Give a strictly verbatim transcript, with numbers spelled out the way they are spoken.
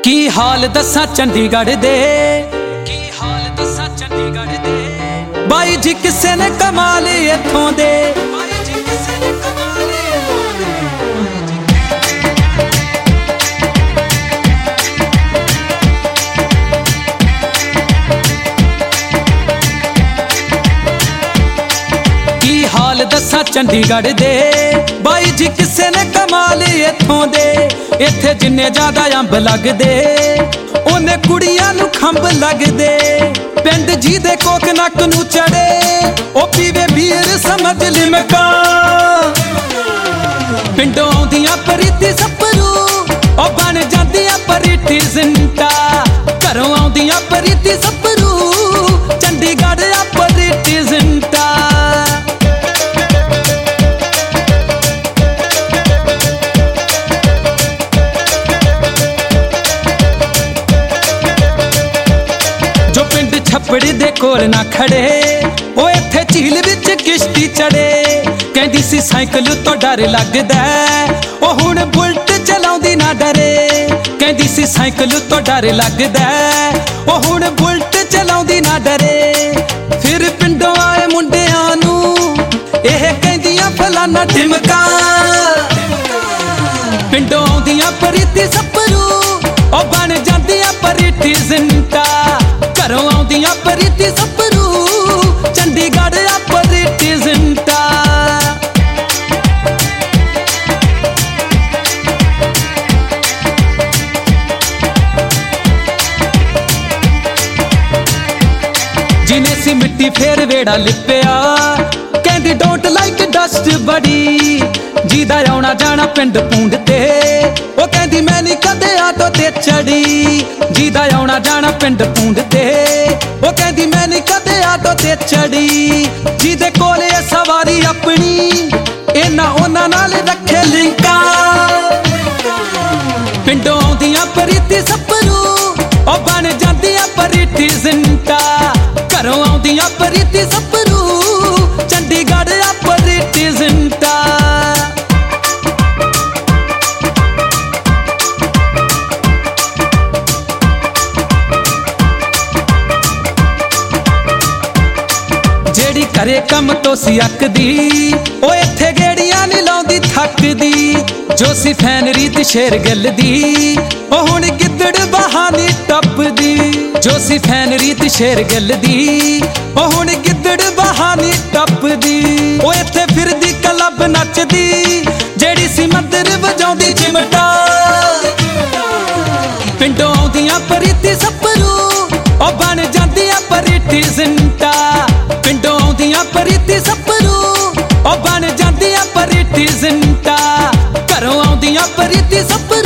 की हाल दसा चंडीगढ़ दे, की हाल दसा चंडीगढ़ दे, बाई जी किसे ने कमाल इत्थों दे, बाई जी किसे ने कमाल इत्थों दे। की हाल दसा चंडीगढ़ दे, बाई जी किसे ने कमाल इत्थों दे। इत्थे जिन्ने ज्यादा अंब लगदे ओने कुड़ियां नू खंब लगदे। पिंड जी दे कोक नक नू चढ़े ओ पीवे बीर समझ लिमका। पिंडों आउंदियां प्रीति सपरू ओ बन जांदियां प्रीति जिंटा। घरों आउंदियां प्रीति सपरू चंडीगढ़ आ प्रीति जिंटा। छपड़ दे कोल ना खड़े ओ इत्थे झील विच किश्ती चढ़े। कहंदी सी साइकिल तो डर लगदा ओ हुण बुलट चलाउंदी ना डरे। कहंदी सी साइकिल तो डर लगदा ओ हुण बुलट चलाउंदी ना डरे। फिर पिंडों आए मुंडियां नू एह कहंदियां फलाना ढिमका। पिंडों आउंदियां प्रीति सपरू ओ बन जांदियां प्रीति जिंटा। घरों आउंदियां प्रीति सपरू चंडीगढ़ आ प्रीति जिंटा। जिने सी मिट्टी फेर वेड़ा लिपया कहंदी डोंट लाइक डस्ट बड़ी। जीदा आउणा जाना पिंड पूंड ते ओ कहंदी मैं नहीं कदे आटो ते चढ़ी। जीदा आउणा जाना पिंड पूंड ते ओ कहंदी मैं नहीं कदे आटो ते चढ़ी। जीदे कोले सवारी अपनी इन्ना उन्हां नाल रखे लिंका। पिंडों आउंदियां प्रीति सपरू ओ बन जांदियां प्रीति जिंटा। घरों आउंदियां प्रीति सपरू चंडीगढ़ आ प्रीति जिंटा। जेड़ी करे कम तो सी अकदी ओ इत्थे गेड़ियां नहीं लाउंदी थकदी। जो सी फैन रीत शेर गिल दी ओ हुण गिद्दड़ बहानी टपदी। जो सी फैन रीत शेर गिल दी ओ हुण गिद्दड़ बहानी टपदी। ओ इत्थे फिरदी क्लब नचदी जेड़ी सी मंदर वजाउंदी चिमटा। पिंडों आउंदियां प्रीति सपरू ओ बन जांदियां प्रीति जिंटा। पिंडों आउंदियां प्रीति सपरू ओ बन जांदियां प्रीति जिंटा। घरों आउंदियां प्रीति सपरू